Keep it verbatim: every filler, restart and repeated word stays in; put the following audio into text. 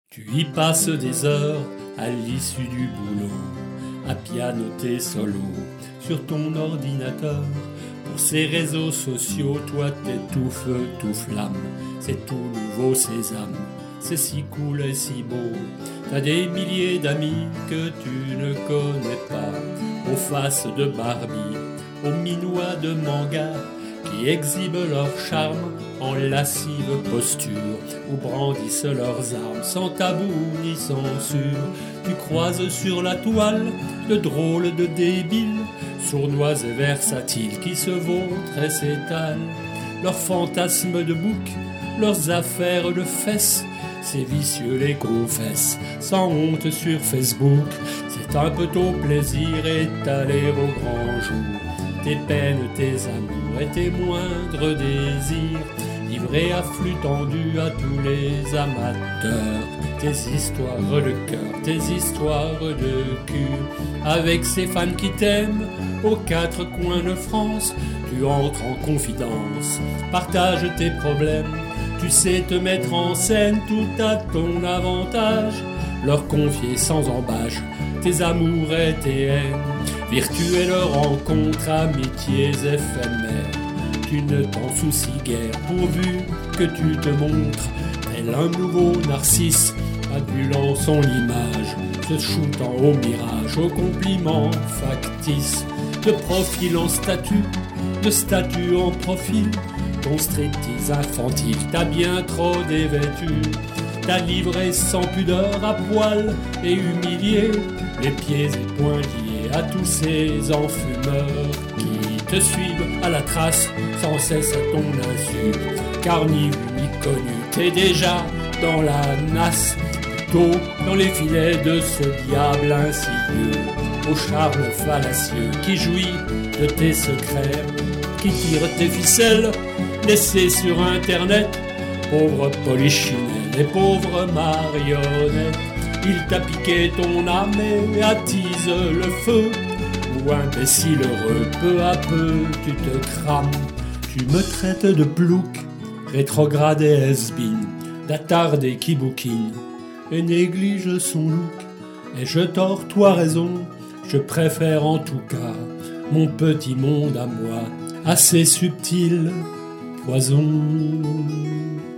Tu y passes des heures à l'issue du boulot, à pianoter solo sur ton ordinateur. Pour ces réseaux sociaux, toi t'es tout feu, tout flamme. C'est tout nouveau sésame, c'est si cool et si beau. T'as des milliers d'amis que tu ne connais pas, aux faces de Barbie, aux minois de manga, qui exhibent leur charme en lascive posture, ou brandissent leurs armes sans tabou ni censure. Tu croises sur la toile de drôles de débiles, sournois et versatiles, qui se vautrent et s'étalent. Leurs fantasmes de bouc, leurs affaires de fesses, ces vicieux les confessent, sans honte sur Facebook. C'est un peu ton plaisir étalé au grand jour, tes peines, tes amours et tes moindres désirs, livrés à flux tendu à tous les amateurs. Tes histoires de cœur, tes histoires de cul, avec ces fans qui t'aiment aux quatre coins de France. Tu entres en confidence, partages tes problèmes, tu sais te mettre en scène tout à ton avantage, leur confier sans embâche tes amours et tes haines, virtuelles rencontres, amitiés éphémères. Tu ne t'en soucies guère pourvu que tu te montres tel un nouveau narcisse, adulant son image, se shootant au mirage, aux compliments factices. De profil en statut, de statut en profil, ton striptease infantile t'a bien trop dévêtu. T'as livré sans pudeur à poil et humilié, les pieds et poings liés à tous ces enfumeurs qui te suivent à la trace sans cesse à ton insu. Car ni vu ni connu, t'es déjà dans la nasse, plutôt dans les filets de ce diable insidieux, au charme fallacieux qui jouit de tes secrets, qui tire tes ficelles laissées sur internet. Pauvre polichinelle et pauvre marionnette, il t'a piqué ton âme et attise le feu, ou imbécile heureux, peu à peu tu te crames. Tu me traites de plouc, rétrograde et has-been, d'attardé qui bouquine et néglige son look. Et je tors, toi raison, je préfère en tout cas mon petit monde à moi, assez subtil poison.